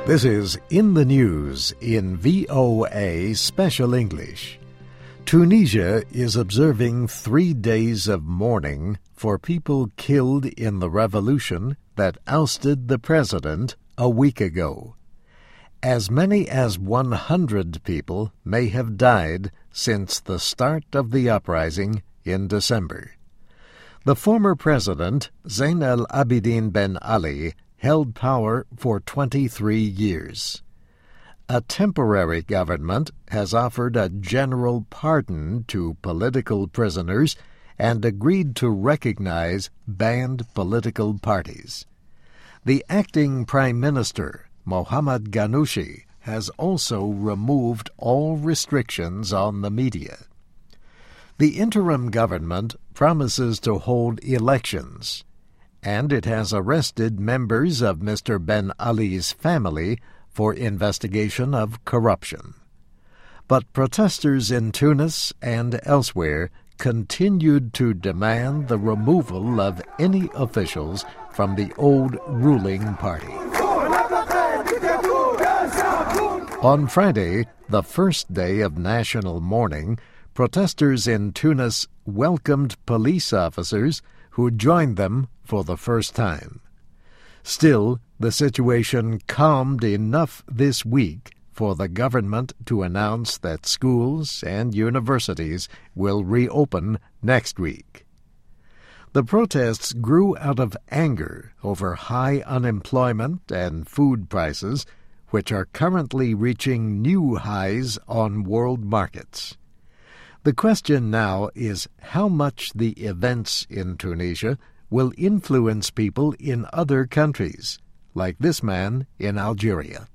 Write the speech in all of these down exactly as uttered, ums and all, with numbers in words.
This is In the News in V O A Special English. Tunisia is observing three days of mourning for people killed in the revolution that ousted the president a week ago. As many as one hundred people may have died since the start of the uprising in December. The former president, Zain al-Abidine Ben Ali, held power for twenty-three years. A temporary government has offered a general pardon to political prisoners and agreed to recognize banned political parties. The acting Prime Minister, Mohamed Ghannouchi, has also removed all restrictions on the media. The interim government promises to hold elections, and it has arrested members of Mister Ben Ali's family for investigation of corruption. But protesters in Tunis and elsewhere continued to demand the removal of any officials from the old ruling party. On Friday, the first day of national mourning, protesters in Tunis welcomed police officers who joined them for the first time. Still, the situation calmed enough this week for the government to announce that schools and universities will reopen next week. The protests grew out of anger over high unemployment and food prices, which are currently reaching new highs on world markets. The question now is how much the events in Tunisia will influence people in other countries, like this man in Algeria.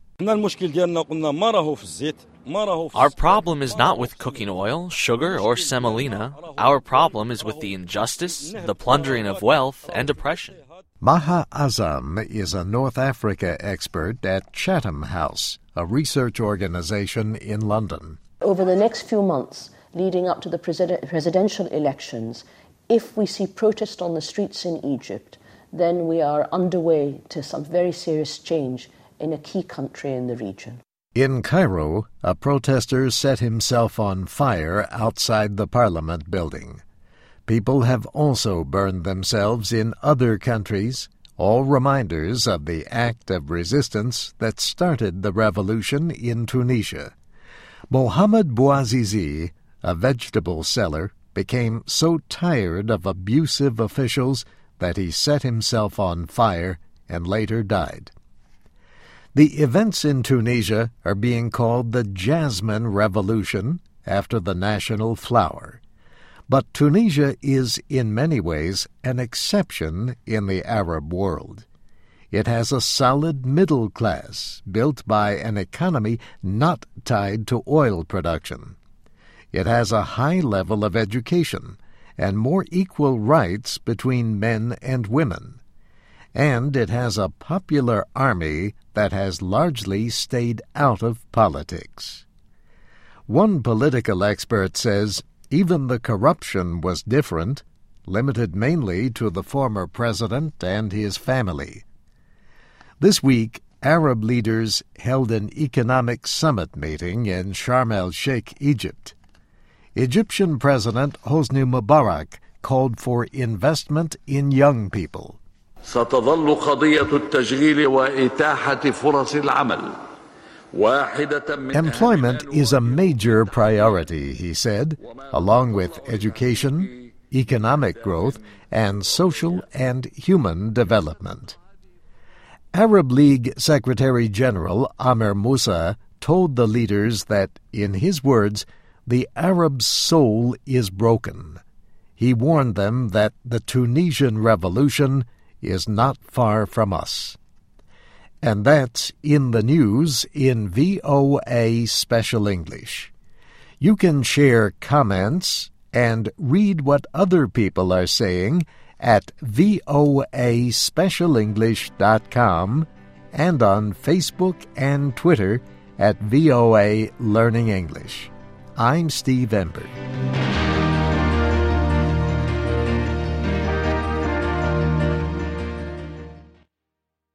Our problem is not with cooking oil, sugar, or semolina. Our problem is with the injustice, the plundering of wealth, and oppression. Maha Azam is a North Africa expert at Chatham House, a research organization in London. Over the next few months, leading up to the president- presidential elections, if we see protest on the streets in Egypt, then we are underway to some very serious change in a key country in the region. In Cairo, a protester set himself on fire outside the parliament building. People have also burned themselves in other countries, all reminders of the act of resistance that started the revolution in Tunisia. Mohamed Bouazizi, a vegetable seller, became so tired of abusive officials that he set himself on fire and later died. The events in Tunisia are being called the Jasmine Revolution, after the national flower. But Tunisia is in many ways an exception in the Arab world. It has a solid middle class built by an economy not tied to oil production. It has a high level of education and more equal rights between men and women. And it has a popular army that has largely stayed out of politics. One political expert says even the corruption was different, limited mainly to the former president and his family. This week, Arab leaders held an economic summit meeting in Sharm el-Sheikh, Egypt. Egyptian President Hosni Mubarak called for investment in young people. ستظل قضية التشغيل وإتاحة فرص العمل. Employment is a major priority, he said, along with education, economic growth, and social and human development. Arab League Secretary-General Amer Moussa told the leaders that, in his words, the Arab soul is broken. He warned them that the Tunisian revolution is not far from us. And that's In the News in V O A Special English. You can share comments and read what other people are saying at voa special english dot com and on Facebook and Twitter at V O A Learning English. I'm Steve Ember.